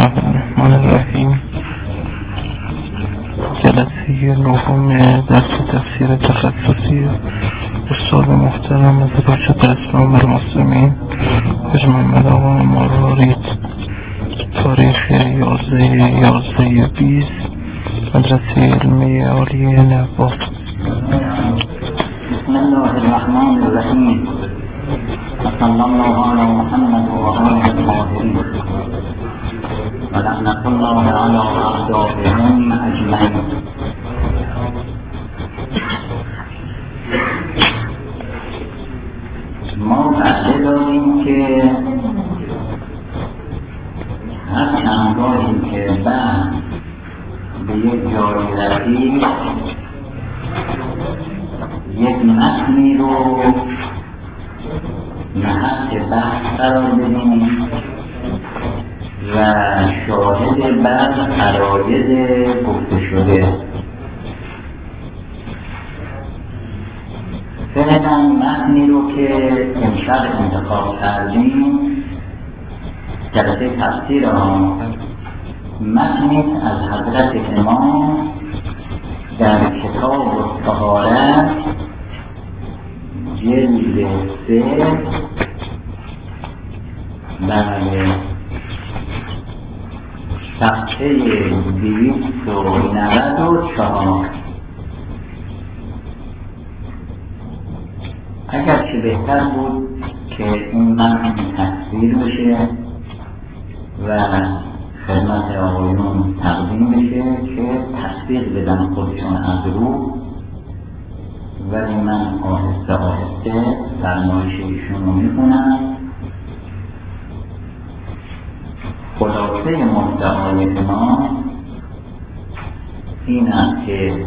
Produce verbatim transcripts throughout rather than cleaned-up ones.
الله الرحمن الرحیم. جلسه نهم درس تفسیر تخصصی استاد محترم از ارشد اسلام المسلمین حاج محمد آقا مرارید، تاریخ یازده یازده بیست، مدرسه علمی عالیه نبات. بسم الله الرحمن الرحیم. صلی الله علی محمد و آله الطاهرین و لعنت الله علی اعدائهم اجمعین. ما وعده داریم که هر چندگاهی که بعد به یک جایی رسید یک متنی رو محط بحث قرار بدیم و شاهد بر عراید گفته شده. فعلا متنی رو که امشب انتخاب کردیم جلسه تفسیر آن متنی از حضرت امام در کتاب الطهارت جلد سه بله صفحه دویست و نود و چهار. اگرچه بهتر بود که این متن تصویر بشه و خدمت آقایون تقدیم بشه که تصویر بدن خودشون از رو، ولی من آهسته آهسته فرمایش ایشون رو میخونم. خلاصه مدعای ما این است که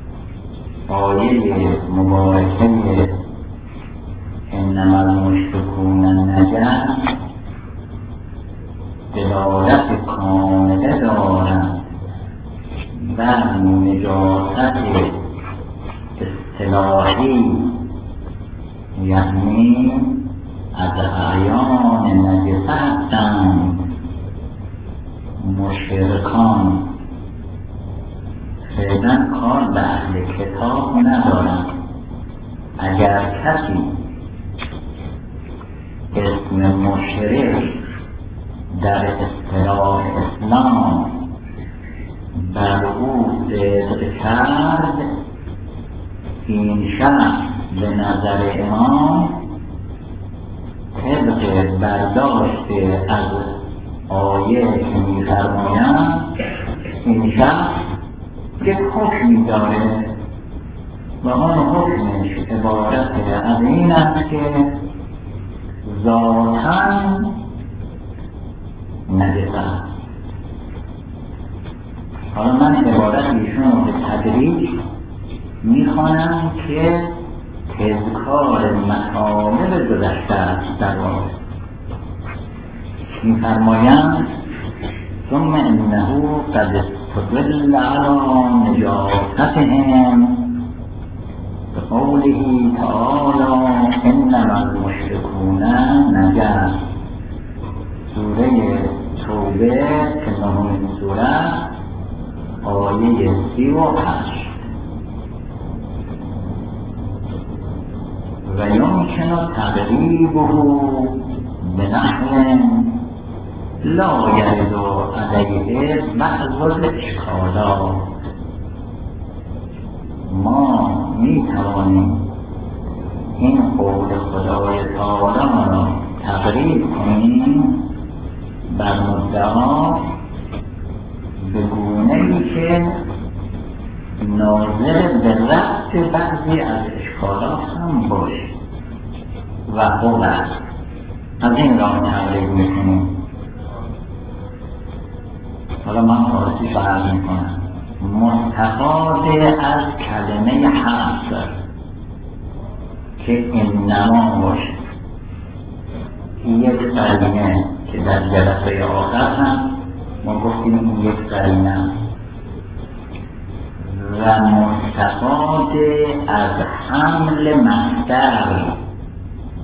آیه مبارکه انما المشرکون نجس دلالت کامله دارند بر نجاست اصطلاحی، یعنی از اعیان نجسه هستند مشرکان. فعلا کار به اهل کتاب ندارند. اگر کسی اسم مشرک در اصطلاح اسلام بر او صدق کرد، این شخص به نظر امام طبق برداشت از آیه که می‌فرمایند این شخص یک حکمی داره و آن حکمش عبارت از این است که ذاتاً نجس است. حالا من عبارت ایشون رو به تدریج میخوانم که تذکار مطالب گذشته است در واقع. میفرمایند ثم انه قد استدل علی نجاستهم بقوله تعالی انما المشرکون نجس، سوره توبه که نهمین سوره آیه سی و هشت. و یمکن تقریبه بنحو لا یرد علیه بعض الاشکالات. ما می توانیم این قول خدای تعالی را تقریب کنیم بر مدعا به گونه‌ای که ناظر به رفع بعضی از اشکالات هم باشه و خوب است. از این راه تقریب میکنیم. حالا من فارسی فرض میکنم. مستفاد از کلمه حصر که انما باشه، این یک قرینه که در جلسه آخر هم ما گفتیم این یک قرینه و مستفاد از حمل مصدر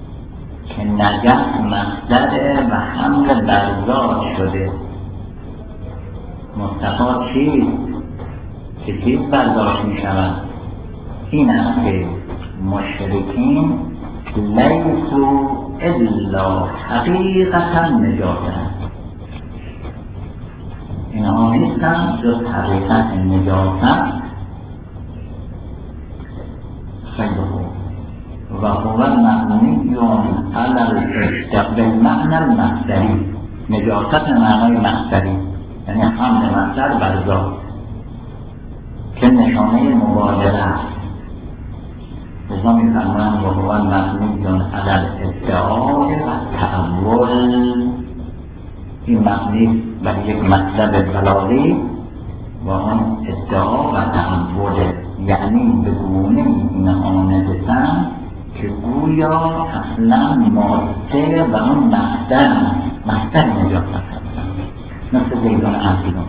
که نجس مصدر و حمل بر ذات شده مصطفی چیست که چیز برداشت می شود؟ این است که مشرکین لیسو الا حقیقتا نجاتن، اینها نیستن جز حقیقت نجاتن. خیلی خوب. و هو المعنی علی الاشتق بالمعنی المصدری، نجاست معنای مصدری یعنی حمل مصدر بر ذات که نشانه مبادله است. لذا می فرمایند و هو المعنی علی الادعاء و تأول، این معنی بر یک مطلب بلاغی و آن ادعا و تأول، یعنی به گونه این آمدستن که گویا اصلا ماده و اون مصدر مصدر نجاست هستن، مثل زیدان عبدالون.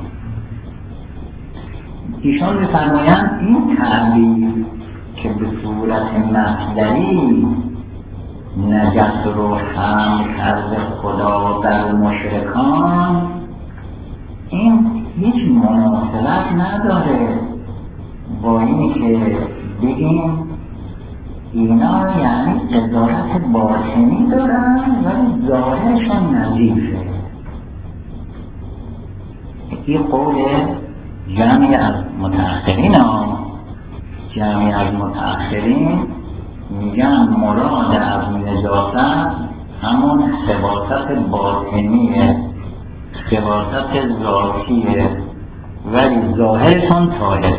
ایشان می‌فرمایند این تعبیر که به صورت مصدری نجات رو هم کرده خدا در مشرکان، این هیچ مناسبت نداره با اینی که بگیم اینا یعنی قضاوت باطنی دارن ولی ظاهرشان نظیفه. این قول جمعی از متأخرین ها جمعی از متأخرین میگن مراد از نجاست همون خباثت باطنیه، خباثت ذاتیه ولی ظاهرشان طاهره.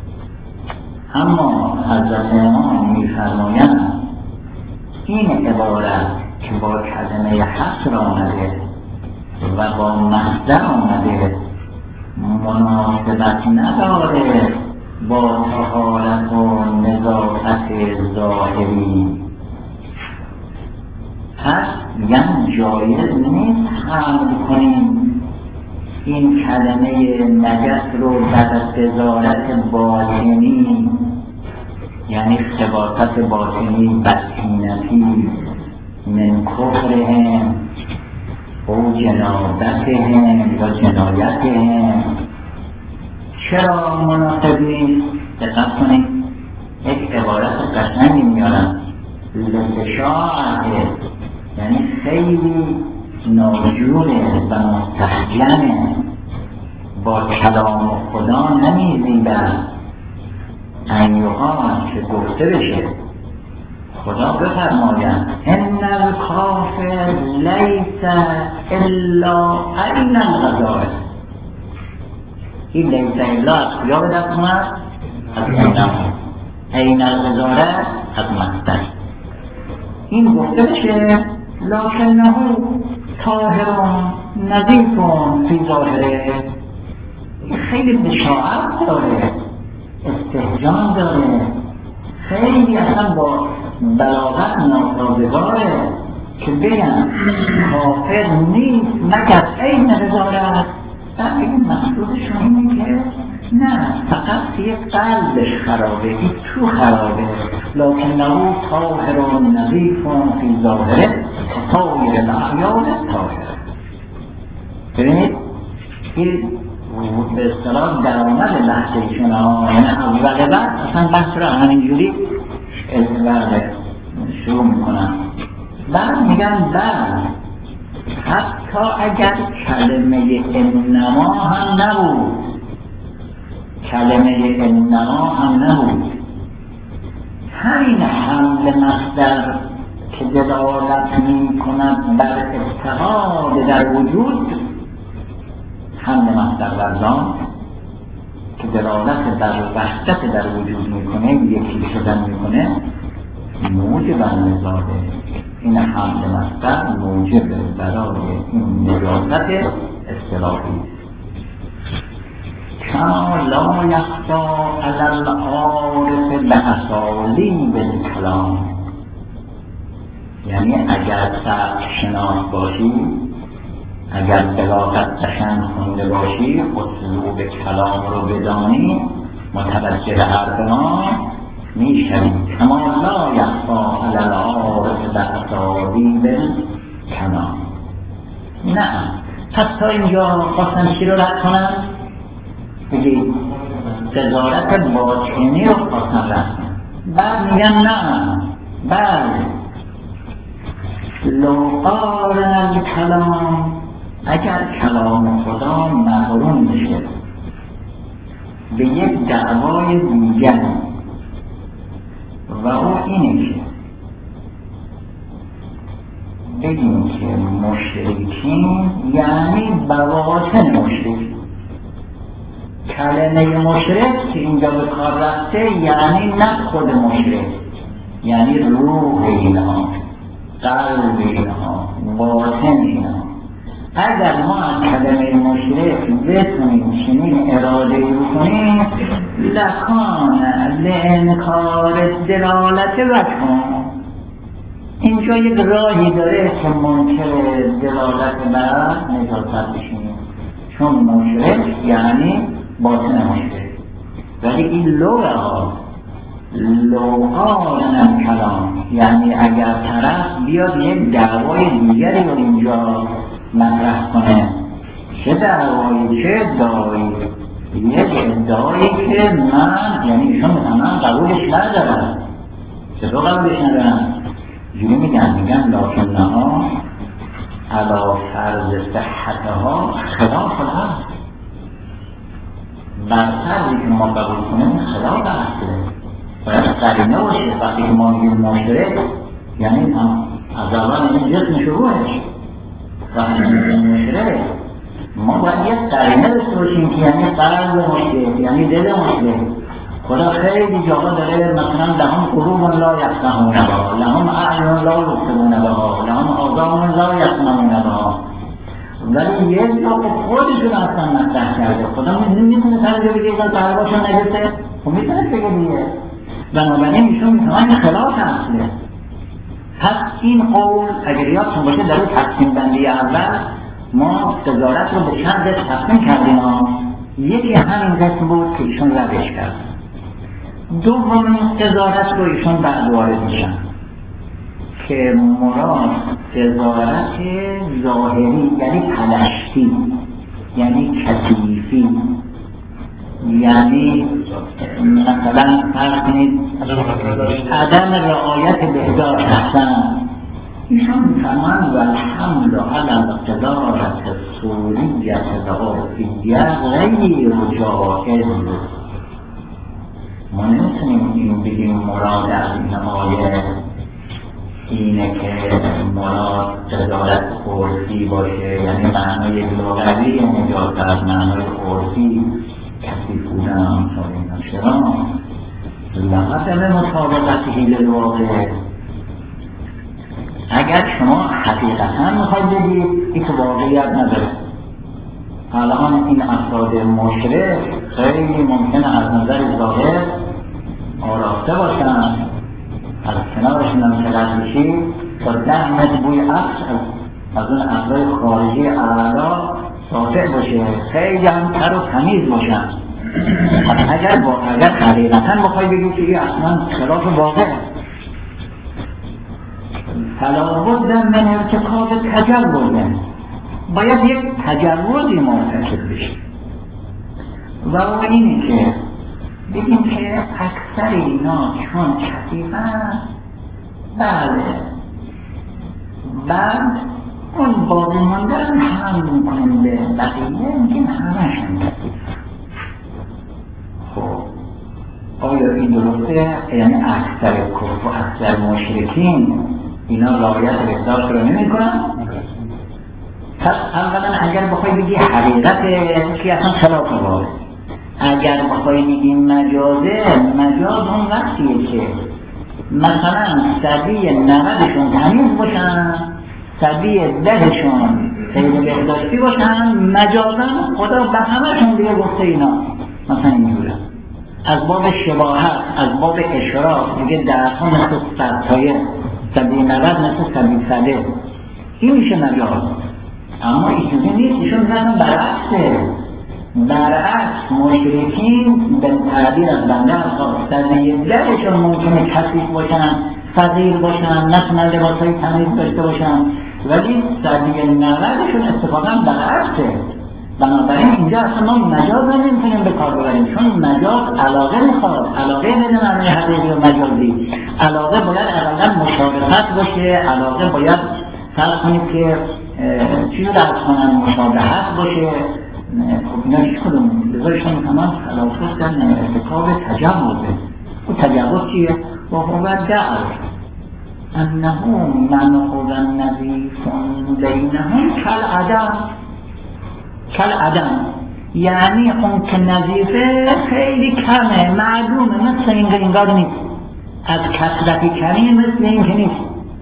اما حضرت امام می‌فرمایند این عبارت که با کلمه حصر آمده و با مصدر آمده مناسبت نداره با طهارت و نظافت ظاهری، پس میگن جایز نیست حمل کنیم این کلمه نجس رو در قضاوت باطنی، یعنی خباثت باطنی بدطینتی من کفرهم او جنابتهم یا جنایتهم. چرا مناسب نیست؟ دقت کنید، یک عبارت قشنگی میارن لشاعته، یعنی خیلی ناجوره و مستحجمه، با کلام خدا نمیزیدن انیوها که گفته بشه خدا بفرماید ان الکافر لیس الا این الغذائه. این لیس الا از کجا به دست اومد؟ از اینم این الغذائه از مصدر. این گفته بشه لکنه طاهرون نظیفون فی ظاهره، خیلی بشاعت داره، استهجان داره، خیلی اصلا با بلاغت ناسازگاره که بگن کافر نیست مگر این نظارت. در این مقصودشون اینه که نه، فقط توی قلبش خرابه، این تو خرابه، لکن نهو طاهرون نظیفون فی ظاهره طاهر الاحیان طاهره. ببینید این به اصطلاح درآمد بحث ایشون ها، یعنی اول بعد اصلا بحث رو همینجوری شروع میکنن، بعد میگن بعد حتی اگر کلمه انما هم نبود، کلمه انما هم نبود، همین حمل مصدر که دلالت می کند بر اتحاد در وجود، حمل مصدر بر ذات که دلالت در وحدت در وجود میکنه، یکی شدن میکنه، موجب نزاده. این حمل مصدر موجب برای این نجاست اصطلاحی. کما لا یخفی علی العارف باسالیب الکلام، یعنی اگر سخت شناس باشی، اگر بلاغت قشنگ خونده باشی، اسلوب کلام رو بدانی، متوجه حرف ما میشوی. کما لا یخفی علی العارف باسالیب الکلام. نه، پس تا اینجا خواستم چی رو رد کنم؟ بگید تجارت باطنی رو خواستن رفتن، بعد میگن نه بله لو قال الکلام، اگر کلام خدا مقرون بشه به یک دعوای دیگر و او اینه که بگیم که مشرکین یعنی بواطن مشرکین، کلمه مشرک که اینجا به کار رفته یعنی نه خود مشرک، یعنی روح اینها، قلب اینها، باطن اینها. اگر ما از کلمه مشرک بتونیم چنین اراده بکنیم لکان لانکار دلالت وجهون، اینجا یک راهی داره که منکر دلالت بر نجاست بشیم، چون مشرک یعنی باطن مشرک. ولی این لغه ها لغان کلام یعنی اگر طرف بیاد یک دعوای دیگری رو اینجا مطرح کنه، چه دعوایی چه ادعایی، یک ادعایی که من یعنی ایشون من قبولش ندارم، چطور قبولش ندارم؟ جوری میگن میگن لکنها علا فرض صحتها خلاف العقل، بر فرضی که ما قبول کنیم خلاف عقله، باید قرینه باشه. وقتی که ما میگیم مشرک یعنی از اول این جسم شروعش، وقتی میگیم مشرک ما باید یک قرینه داشته باشیم که یعنی قلب مشرک یعنی دل مشرک. خدا خیلی جاها داره مثلا لهم قلوب لا یفقهون بها، لهم اعین لا یبصرون بها، لهم آذان لا یسمعون بها، ولی یک جا که خودشون اصلا مطرح کرده. خدا میتونه سر جا بگه اینا قلباشون نجسه؟ خب میتونه بگه دیگه. بنابراین ایشون میتونه خلاف اصله. پس این قول اگر یادتون باشه در اون تقسیم بندی اول ما تجارت رو به چند قسم تقسیم کردیم. یکی همین قسم بود که ایشون ردش کرد. دومین تجارت رو ایشون بعد وارد میشن که مراد تجارت ظاهری یعنی پلشتی، یعنی کثیفی، یعنی مثلا فرض کنید عدم رعایت بهداشت احسن. ایشون میفرمان و الحمد علی التجارت السوریه العرفیه غیر جائز. ما نمیتونیم این بگیم مراد از این آیه اینه که مراد تجارت عرفی باشه، یعنی معنای لغوی نجات از معنای عرفی کسی بودن همطور اینا. چرا؟ لغت مطابقتی للواقع. اگر شما حقیقتا میخواید بگید این که واقعیت نداره. الان این افراد مشرک خیلی ممکنه از نظر ظاهر آراسته باشن، از کنارشون هم کلت میشید تا ده متر بوی عکس از اون افراد خارجی اعلا ساطع باشه، خیلی هم تر و تمیز باشن. اگر با اگر حقیقتا بخوای بگید که این اصلا خلاف واقع، فلا بد من ارتکاب تجربه، باید یک تجربی مرتکب بشه و اون اینه که بگیم که اکثر اینا چون کثیفن، بله بعد اون باقی ماندن هم میکنیم به بقیه میگیم همه‌شون کثیفن. خب آیا این درسته؟ یعنی اکثر کفر و اکثر مشرکین اینا رعایت بهداشت رو نمی کنن؟ پس اولا اگر بخوای بگی حقیقت که اصلا خلاف واقع، اگر بخوای بگی مجازه، مجاز اون وقتیه که مثلا صدی نودشون تمیز باشن، صدی دهشون خیلی بهداشتی باشن، مجازا خدا به همهشون دیگه گفته اینا مثلا اینجوره. از باب شباهت، از باب اشراف دیگه درها مثل صدتایه، صدی نود مثل صدی صده، این میشه مجاز. اما اینجوری نیست، ایشون میگن برعکسه. برعکس مشرکین به تعبیر از بنده الخاص صدی دهشون ممکنه کثیف باشن، فقیر باشن، نتونن لباسهای تمیز داشته باشن، ولی صدی نودشون اتفاقا برعکسه. بنابراین اینجا اصلا ما مجاز هم نمیتونیم به کار ببریم، چون مجاز علاقه میخواد، علاقه بدون معنی حقیقی و مجازی. علاقه باید اقلا مشابهت باشه، علاقه باید فرض کنید که چیزی رو از کنن مشابهت باشه. خب اینا هیچ کدوم بذارشون میکنن خلافت در ارتکاب تجاوزه. او تجاوز چیه؟ و هو دعر انه منخوض نظیف بینهم کالعدم. کالعدم یعنی اون که نظیفه خیلی کمه، معلومه، مثل این انگار نیست، از کثرت کمی مثل این که نیست.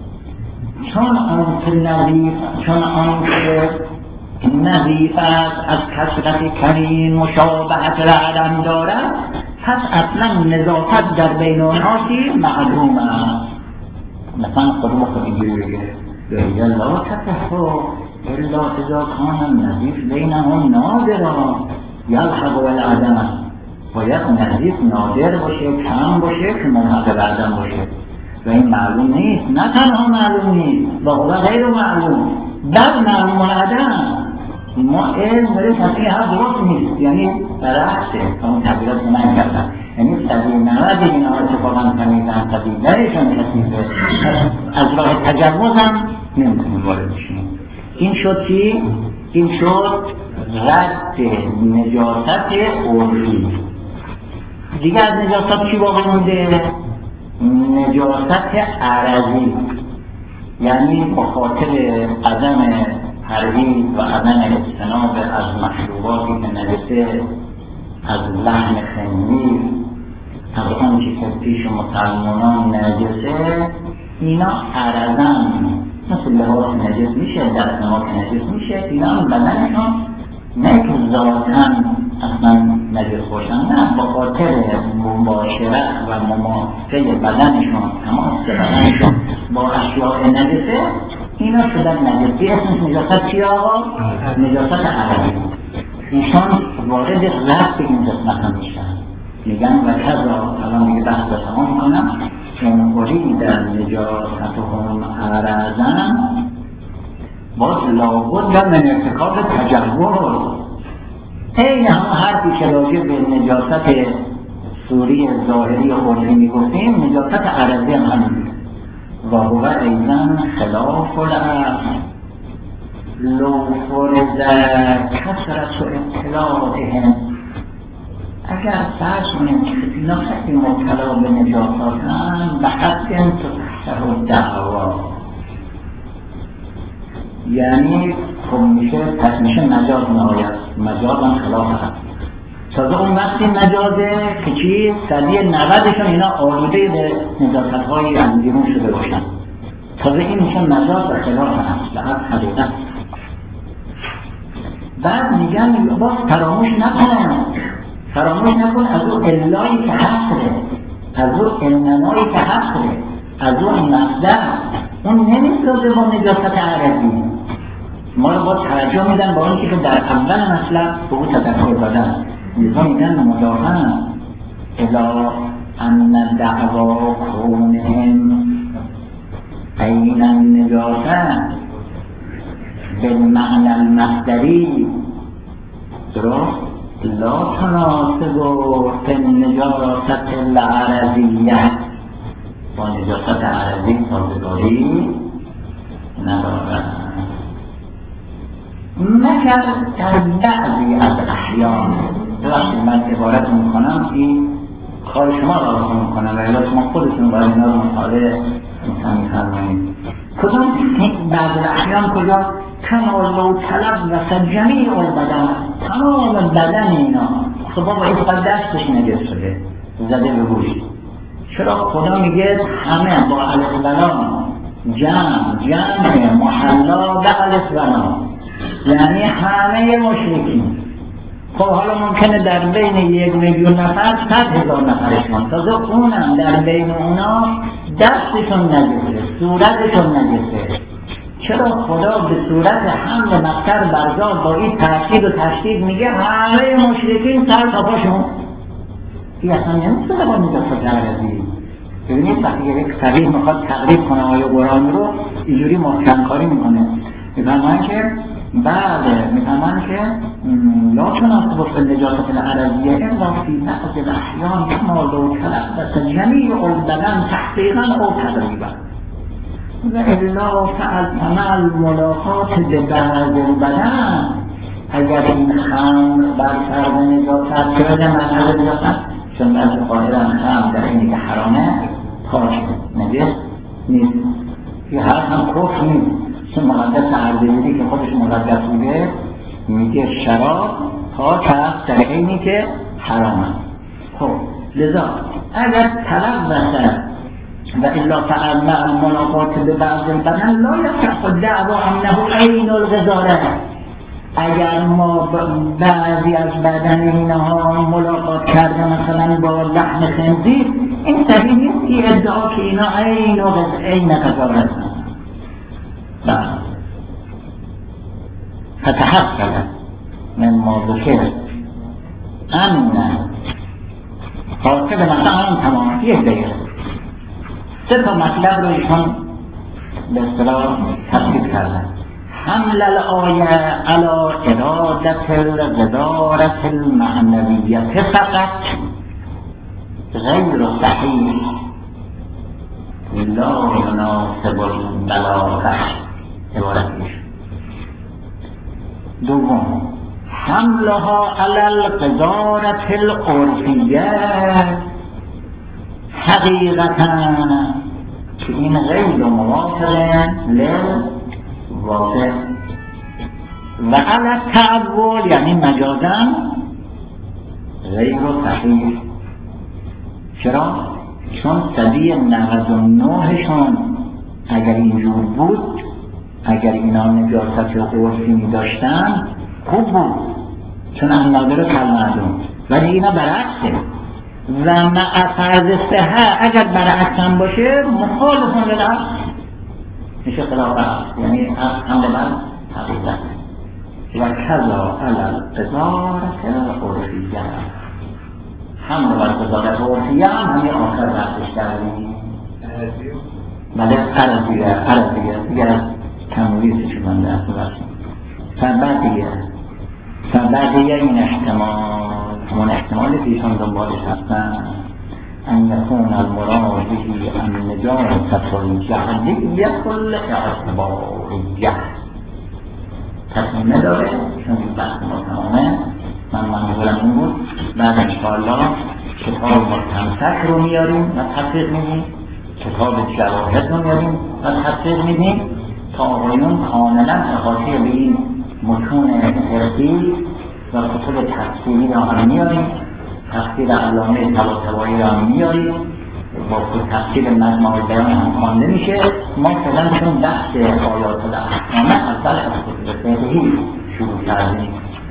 چون اون که نظیف، چون اون که نظیف است، از کثرت کمی مشابهت و عدم دارد، پس اصلا نظافت در بین اونهاتی معلوم است. مثلا خودم خود اینجوری بگه یا لا تفحو الا اذا کان نظیف بینهم نادرا یلحق بالعدم است. باید نظیف نادر باشه، کم باشه که ملحق بالعدم باشه و این معلوم نیست. نه تنها معلوم نیست و هو غیر معلوم، بل معلوم العدم. ما علم داریم تصویه ها درست نیست، یعنی برعکسه. همون تغییرات رو من کردم، یعنی صدی نود این ها اتفاقا تمیزن، صدی درشون تصویه از راه تجوز هم نمیتونیم وارد بشیم. این شد چی؟ این شد رد نجاست عرفی. دیگه از نجاست چی باقی مونده؟ نجاست عرضی، یعنی با خاطر عدم پرهیز و عدم اجتناب از مشروباتی که نجسه، از لحم خنزیر، از آنچه که پیش مسلمانان نجسه، اینا عرضن، مثل لباس نجس میشه، دست ما که نجس میشه، اینا هم بدنشون نه که ذاتن اصلا نجس باشن، نه با خاطر مباشرت و مماسه بدنشون، تماس بدنشون با اشیاء نجسه، اینا شدن نجسی. اسمش نجاست چی آقا؟ نجاست عربی. ایشان وارد رد به این قسمت هم میشن، میگن و کذا، الان دیگه بحث رو تمام میکنم، چون قولی در نجاستهم عرضن باز لابد من ارتکاب تجوز. این هم حرفی که راجع به نجاست سوری ظاهری و عرفی میگفتیم، نجاست عرضی هم همین و هو ایضا خلاف العقل لو فرض کثرت اطلاعهم. اگر فرض کنیم که اینا خیلی مبتلا به نجاستن، به حد تفسر الدعوا، یعنی خب میشه پس میشه مجاز نهایت، مجاز هم خلاف هست. تازه اون وقتی مجازه که چی؟ صدی نودشون اینا آلوده به نجاست های از بیرون شده باشن، تازه این میشه مجاز و خلاف هست به از حقیقت. بعد میگن باز فراموش نکنن، فراموش نکن از اون علایی که حقه، از اون انمایی که حقه، از اون مصدر، اون نمیسازه با نجاست عربی. ما رو با توجه میدن با اونی که در اول مطلب به اون تذکر دادن، میگن میگن مدافعن الا ان دعوا کونهم این النجاست بالمعنى المصدری درست لا تناسب فی النجاست العرضیه، با نجاست عرضی سازگاری ندارد. مگر در بعضی از احیان، وقتی من عبارت میکنم این کار شما را آسان میکنم و الا شما خودتون باید اینا رو مطالعه میفرمایید. کدام بعض احیان کجا؟ کما لو طلب و جمیع البدن، تمام بدن اینا خب بابا این فقط دستش نجس شده زده به گوش. چرا خدا میگه همه با الف و لام، جمع جمع محلا به الف و لام، یعنی همه مشرکین. خب حالا ممکنه در بین یک میلیون نفر صد هزار نفرشون، تازه اونم در بین اونا دستشون نجسه، صورتشون نجسه. چرا خدا به صورت حمل مقصر برزاد با این تأکید و تشدید میگه همه مشرکین سر تا پاشون؟ این اصلا نمیتونه با نجاست عرضی. ببینید وقتی یک فقیه میخواد تقریب کنه آیه قرآن رو اینجوری محکم کاری میکنه، میفهمن که بله، میفهمن که لا تناسب النجاسة العربية إلا في بعض الأحيان كما لو تلبس جميع البدن تحقيقا أو تقريبا وإلا فمع الملاقات ببعض البدن اگر این خمر بر فرض نجاست شده مذهب نجاست چون بعضی قائلان خمر در اینی که حرامه پاک نجس نیست که هر هم کفر نیست چون مقدس اردبیلی که خودش مقدس بوده میگه شراب پاک هست در اینی که حرامه. خب لذا اگر طلب بسد و الا فعل مع الملاقات ببعض البدن لا یصح دعوا انه عین الغزاره. اگر ما بعضی از بدن اینها ملاقات کرده مثلا با لحم خنزیر این صحیح نیست که ادعا که اینا عین و عین غزاره هستند. بله فتحقق من ما ذکر ان حاصل مثلا تمام یک دقیقه سه تا مطلب رو ایشان به اصطلاح تفسیر کردن. حمل الآية على إرادة الغزارة المعنوية فقط غير صحيح لا يناسب البلاغة. عبارتش دوم حملها على الغزارة العرفية حقيقة که این غیر موافق للواقع و علی التعول یعنی مجازا غیر صحیح. چرا؟ چون صدی نود و نه شون اگر اینجور بود، اگر اینا نجاست عرفی می داشتن خوب بود چون النادر کالمعدوم، ولی اینا برعکسه و مع فرض صحه اگر برعکس هم باشه مخالفون للعکس میشه خلاف عکس، یعنی هم بر حقیقت. و کذا علی الغزارة العرفیه، هم بر غزارت عرفیه هم همین آخر بحثش کردیم. بله عرضیه عرضیه دیگر از تمویزش بنده اصلا برسیم. فبعدیه فبعدیه این احتمال همون احتمالی که ایشان دنبالش هستن ان یکون المراد به النجاسة الجهلیة کل اعتباریه. تصمیم نداره چون این بحث ما تمامه. من منظورم این بود بعد انشاءالله کتاب مستمسک رو میاریم و تطبیق میدیم، کتاب جواهد رو میاریم و تطبیق میدیم تا آقایون کاملا احاطه به این متون حرفی و کتب تفسیری را هم میاریم، تفسیر علامه طباطبایی را هم میاریم، با تفسیر مجموع البیان هم خوانده میشه. ما فعلا چون بحث آیات الاحکام اول از کتب فقهی شروع کردیم.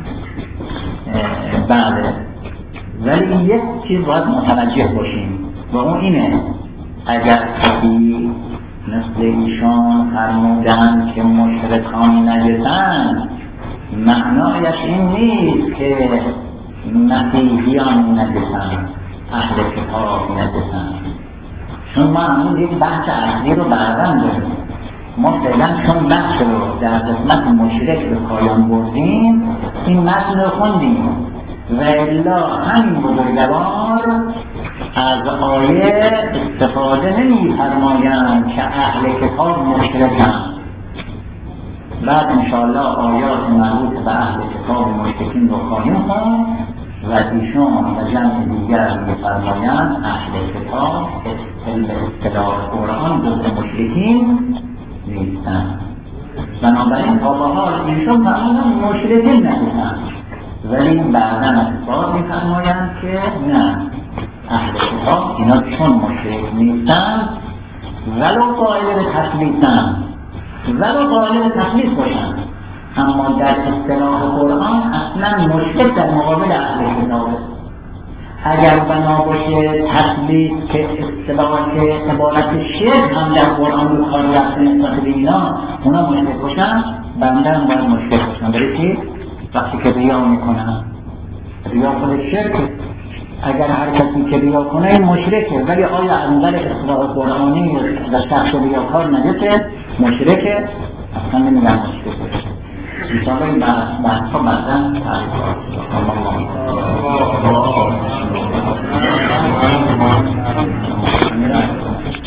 بله ولی یک چیز باید متوجه باشیم و اون اینه اگر کسی مثل ایشان فرمودن که مشرکان نجسن، معنایش این نیست که مسیحیان نجسن، اهل کتاب نجسن. چون ما همون یک بحث اصلی رو بعداً داریم. ما فعلا چون بحث رو در قسمت مشرک به پایان بردیم این متن رو خوندیم و الا همین بزرگوار از آیه استفاده نمی فرمایند که اهل کتاب مشرکن. بعد انشاءالله آیات مربوط به اهل کتاب مشرکین رو خواهیم خوند و ایشان و جمع دیگر می فرمایند اهل کتاب به اصطلاح قرآن جزء مشرکین نیستن. بنابراین تا به حال ایشان فرمودن مشرکین نیستن، ولی بعدا اثبات می فرمایند که نه، اهل کتاب اینا چون مشرک نیستن ولو قائل به تثلیثن، ولو قائل به تثلیث باشن، اما در اصطلاح قرآن اصلا مشرک در مقابل اهل کتاب. اگر بنا باشه تثلیث که اصطلاح که عبارت شرک هم در قرآن رو کار رفته نسبت به اینا اونا مشرک باشن، بنده هم باید مشرک باشن. برای چی؟ وقتی که ریا میکنن، ریا خود شرک. اگر هر کسی که ریا کنه این مشرکه، ولی آیا از نظر اصطلاح قرآنی و شخص ریاکار نجسه؟ مشرکه؟ اصلا نمیگن مشرکه. انشاءالله این بحث ها بعداً تعریف